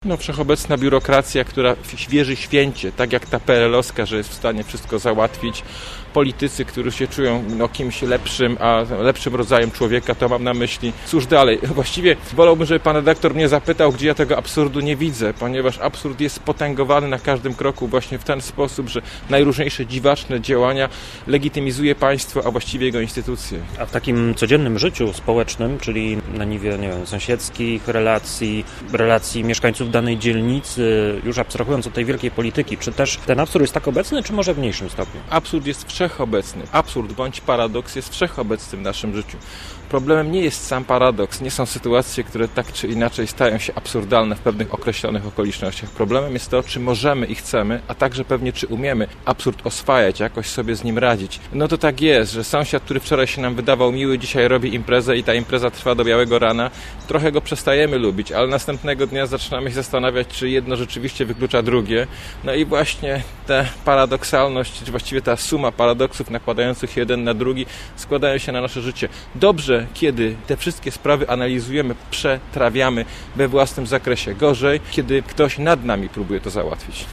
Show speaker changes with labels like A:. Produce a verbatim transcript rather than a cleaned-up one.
A: No, wszechobecna biurokracja, która wierzy święcie, tak jak ta P R L-owska, że jest w stanie wszystko załatwić. Politycy, którzy się czują no, kimś lepszym, a lepszym rodzajem człowieka, to mam na myśli. Cóż dalej? Właściwie wolałbym, żeby pan redaktor mnie zapytał, gdzie ja tego absurdu nie widzę, ponieważ absurd jest potęgowany na każdym kroku właśnie w ten sposób, że najróżniejsze dziwaczne działania legitymizuje państwo, a właściwie jego instytucje.
B: A w takim codziennym życiu społecznym, czyli na niwie, nie wiem, sąsiedzkich relacji, relacji mieszkańców danej dzielnicy, już abstrahując od tej wielkiej polityki, czy też ten absurd jest tak obecny, czy może w mniejszym stopniu?
A: Absurd jest wszechobecny. Absurd bądź paradoks jest wszechobecny w naszym życiu. Problemem nie jest sam paradoks, nie są sytuacje, które tak czy inaczej stają się absurdalne w pewnych określonych okolicznościach. Problemem jest to, czy możemy i chcemy, a także pewnie czy umiemy absurd oswajać, jakoś sobie z nim radzić. No to tak jest, że sąsiad, który wczoraj się nam wydawał miły, dzisiaj robi imprezę i ta impreza trwa do białego rana. Trochę go przestajemy lubić, ale następnego dnia zaczynamy się zastanawiać, czy jedno rzeczywiście wyklucza drugie. No i właśnie ta paradoksalność, czy właściwie ta suma paradoksów nakładających się jeden na drugi składają się na nasze życie. Dobrze, kiedy te wszystkie sprawy analizujemy, przetrawiamy we własnym zakresie. Gorzej, kiedy ktoś nad nami próbuje to załatwić.